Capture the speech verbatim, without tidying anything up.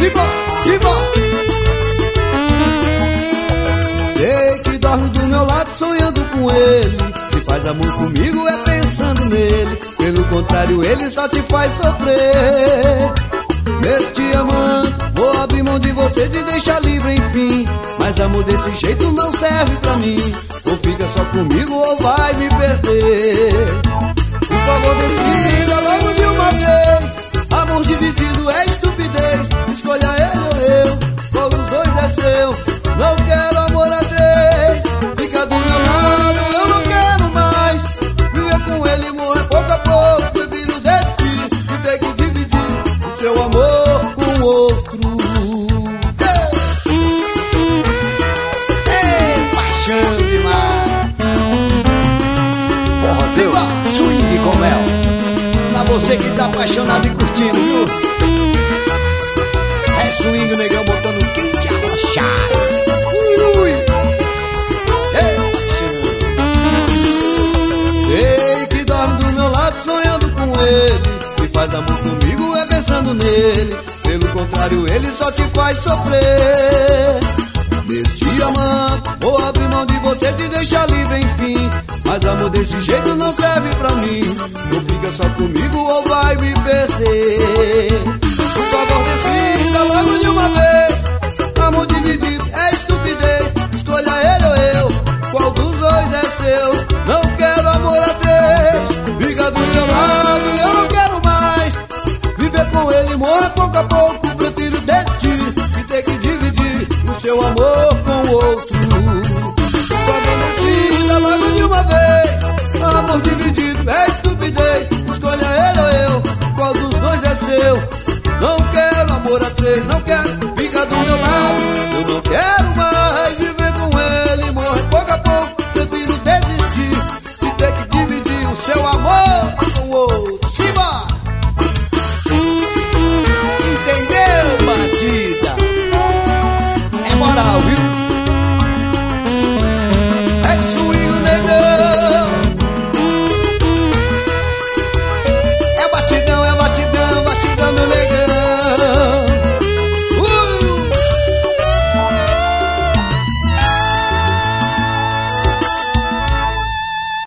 Simbora, simbora. Sei que dorme do meu lado sonhando com ele. Se faz amor comigo é pensando nele. Pelo contrário, ele só te faz sofrer. Mesmo te amando, vou abrir mão de você, te deixar livre enfim. Mas amor desse jeito não serve pra mim. Ou fica só comigo ou vai me perder. Por favor, decida logo de uma vez. Amor dividido é estupidez. Escolha ele ou eu, qual dos dois é seu? Não quero amor a três. Fica do meu lado, eu não quero mais. Viver com ele, morrer pouco a pouco. Prefiro desistir e ter que dividir o seu amor com outro. Ei, paixão demais. Forrozeu, swing com mel. Pra você que tá apaixonado e curtindo, viu? É swing, negão, botando quente arrochado. Ui, ui. Ei, sei que dorme do meu lado sonhando com ele. Se faz amor comigo é pensando nele. Pelo contrário, ele só te faz sofrer. Mesmo te amando, vou abrir mão de você, te deixar livre enfim. Mas amor desse jeito não serve pra mim. Ou fica só comigo ou vai me perder. Por favor, decida logo de uma vez. Amor dividido é estupidez. Escolha ele ou eu, qual dos dois é seu? Não quero amor a três. Fica do meu lado, eu não quero mais. Viver com ele, morrer pouco a pouco. Prefiro desistir e ter que dividir o seu amor com o outro.